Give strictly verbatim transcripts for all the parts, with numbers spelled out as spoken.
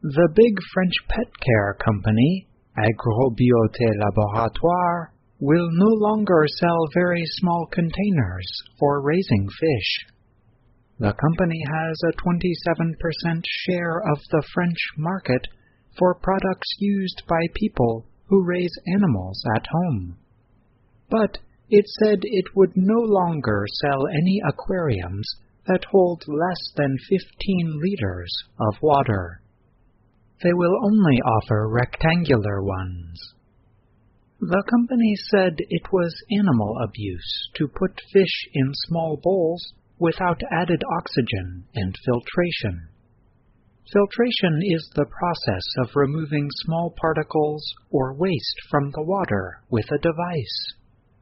The big French pet care company, Agrobiote Laboratoire, will no longer sell very small containers for raising fish. The company has a twenty-seven percent share of the French market for products used by people who raise animals at home. But it said it would no longer sell any aquariums that hold less than fifteen liters of water. They will only offer rectangular ones. The company said it was animal abuse to put fish in small bowls without added oxygen and filtration. Filtration is the process of removing small particles or waste from the water with a device.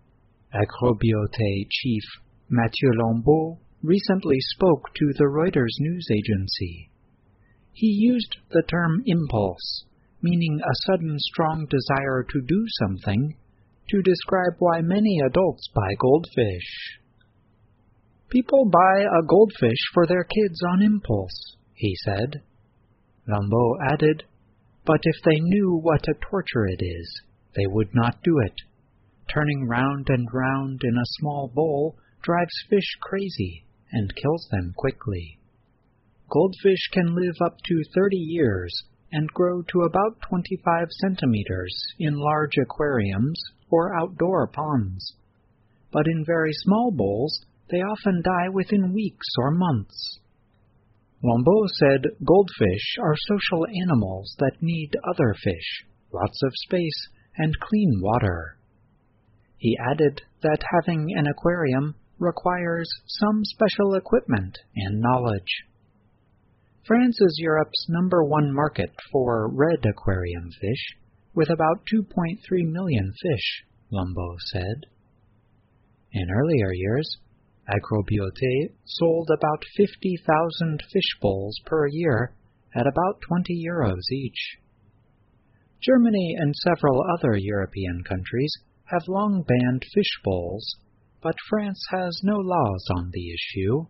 Agrobiote chief Mathieu Lambeau recently spoke to the Reuters news agency. He used the term impulse, meaning a sudden strong desire to do something, to describe why many adults buy goldfish. People buy a goldfish for their kids on impulse, he said. Lambeau added, but if they knew what a torture it is, they would not do it. Turning round and round in a small bowl drives fish crazy and kills them quickly. Goldfish can live up to thirty years and grow to about twenty-five centimeters in large aquariums or outdoor ponds. But in very small bowls, they often die within weeks or months. Lambeau said goldfish are social animals that need other fish, lots of space, and clean water. He added that having an aquarium requires some special equipment and knowledge. France is Europe's number one market for red aquarium fish, with about two point three million fish, Lambeau said. In earlier years, Agrobiote sold about fifty thousand fish bowls per year at about twenty euros each. Germany and several other European countries have long banned fish bowls, but France has no laws on the issue.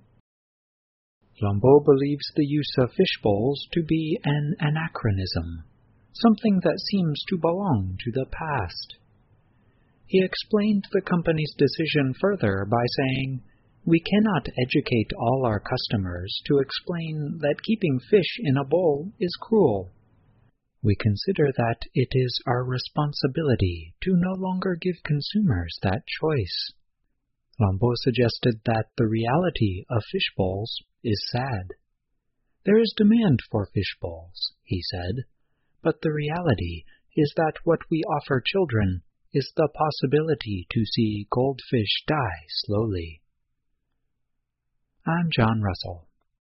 Lambeau believes the use of fish bowls to be an anachronism, something that seems to belong to the past. He explained the company's decision further by saying, "We cannot educate all our customers to explain that keeping fish in a bowl is cruel. We consider that it is our responsibility to no longer give consumers that choice." Lambeau suggested that the reality of fish bowls is sad. There is demand for fish bowls, he said, but the reality is that what we offer children is the possibility to see goldfish die slowly. I'm John Russell.